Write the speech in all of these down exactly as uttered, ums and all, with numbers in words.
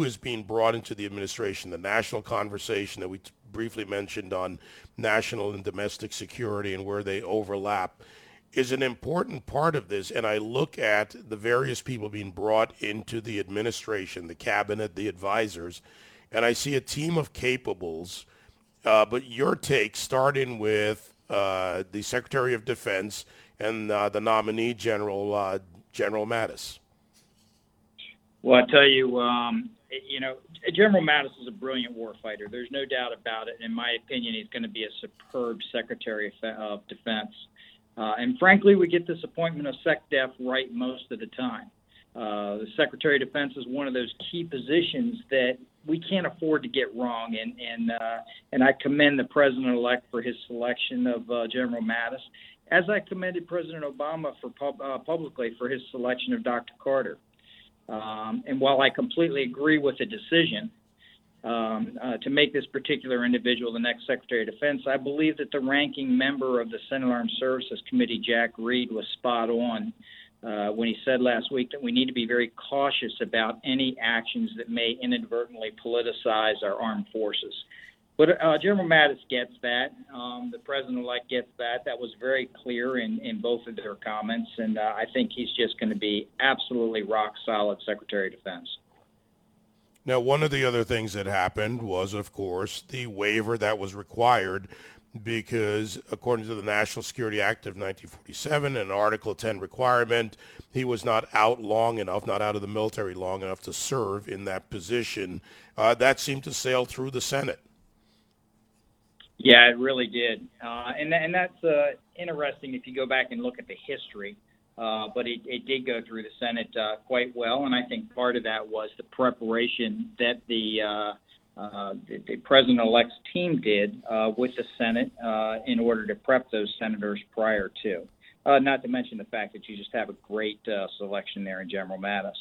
is being brought into the administration. The national conversation that we t- briefly mentioned on national and domestic security and where they overlap is an important part of this. And I look at the various people being brought into the administration, the cabinet, the advisors, and I see a team of capables. Uh, but your take, starting with uh, the Secretary of Defense and uh, the nominee, General uh, General Mattis. Well, I tell you, um, you know, General Mattis is a brilliant warfighter. There's no doubt about it. In my opinion, he's going to be a superb Secretary of Defense. Uh, and frankly, we get this appointment of SecDef right most of the time. Uh, the Secretary of Defense is one of those key positions that we can't afford to get wrong. And and uh, and I commend the President-elect for his selection of uh, General Mattis, as I commended President Obama for pub, uh, publicly for his selection of Doctor Carter. Um, and while I completely agree with the decision um, uh, to make this particular individual the next Secretary of Defense, I believe that the ranking member of the Senate Armed Services Committee, Jack Reed, was spot on uh, when he said last week that we need to be very cautious about any actions that may inadvertently politicize our armed forces. But uh, General Mattis gets that. Um, the President-elect gets that. That was very clear in, in both of their comments, and uh, I think he's just going to be absolutely rock-solid Secretary of Defense. Now, one of the other things that happened was, of course, the waiver that was required because, according to the National Security Act of nineteen forty-seven, an Article ten requirement, he was not out long enough, not out of the military long enough to serve in that position. Uh, that seemed to sail through the Senate. Yeah, it really did. Uh, and, and that's uh, interesting if you go back and look at the history. Uh, but it, it did go through the Senate uh, quite well, and I think part of that was the preparation that the, uh, uh, the, the President-elect's team did uh, with the Senate uh, in order to prep those senators prior to. Uh, not to mention the fact that you just have a great uh, selection there in General Mattis.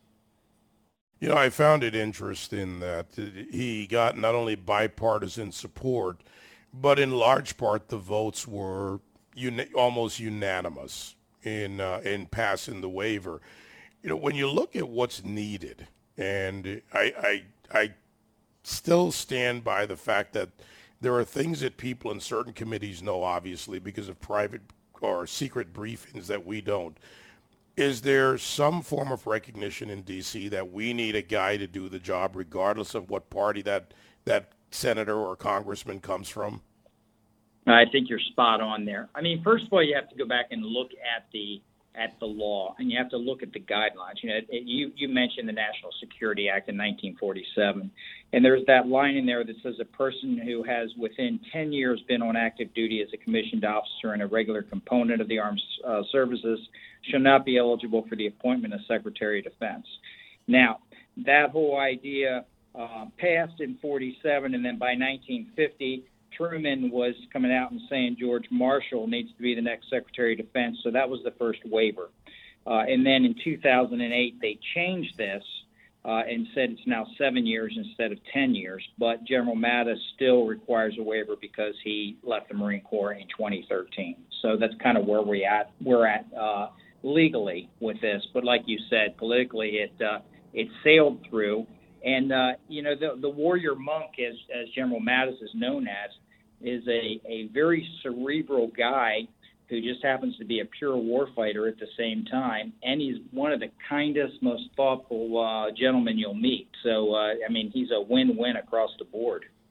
You know, I found it interesting that he got not only bipartisan support, but in large part, the votes were uni- almost unanimous in uh, in passing the waiver. You know, when you look at what's needed, and I, I I still stand by the fact that there are things that people in certain committees know, obviously, because of private or secret briefings that we don't. Is there some form of recognition in D C that we need a guy to do the job, regardless of what party that that senator or congressman comes from? I think you're spot on there. I mean, first of all, you have to go back and look at the at the law, and you have to look at the guidelines. You know, it, you you mentioned the National Security Act in nineteen forty-seven, and there's that line in there that says a person who has within ten years been on active duty as a commissioned officer and a regular component of the armed uh, services shall not be eligible for the appointment of Secretary of Defense. Now, that whole idea uh, passed in forty-seven, and then by nineteen fifty, Truman was coming out and saying George Marshall needs to be the next Secretary of Defense, so that was the first waiver. Uh, and then in two thousand eight, they changed this uh, and said it's now seven years instead of ten years, but General Mattis still requires a waiver because he left the Marine Corps in twenty thirteen. So that's kind of where we at, we're at uh, legally with this. But like you said, politically it uh, it sailed through. And, uh, you know, the, the warrior monk, as, as General Mattis is known as, is a, a very cerebral guy who just happens to be a pure warfighter at the same time. And he's one of the kindest, most thoughtful uh, gentlemen you'll meet. So, uh, I mean, he's a win-win across the board.